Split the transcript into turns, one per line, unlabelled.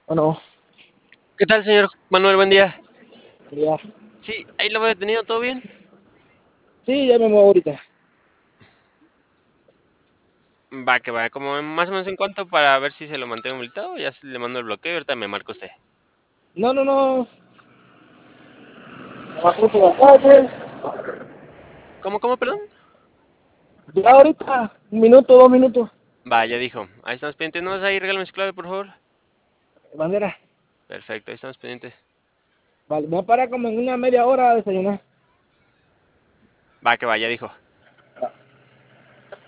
Bueno,
¿Qué tal, señor Manuel? Buen día.
ya.
Sí, ahí lo veo detenido, ¿todo bien?
Sí, ya me muevo ahorita.
Va, que va, como más o menos en cuanto para ver si se lo mantengo habilitado, ya le mando el bloqueo y ahorita me marca usted.
No, no, no. Me bajo por la calle.
¿Cómo, perdón?
Ya ahorita, un minuto, 2 minutos.
Va, ya dijo. Ahí estamos pendientes. ¿No vas ahí? Regálame su clave, por favor.
Bandera.
Perfecto, ahí estamos pendientes.
Vale, me voy a parar como en una media hora a desayunar.
Va, que va, ya dijo.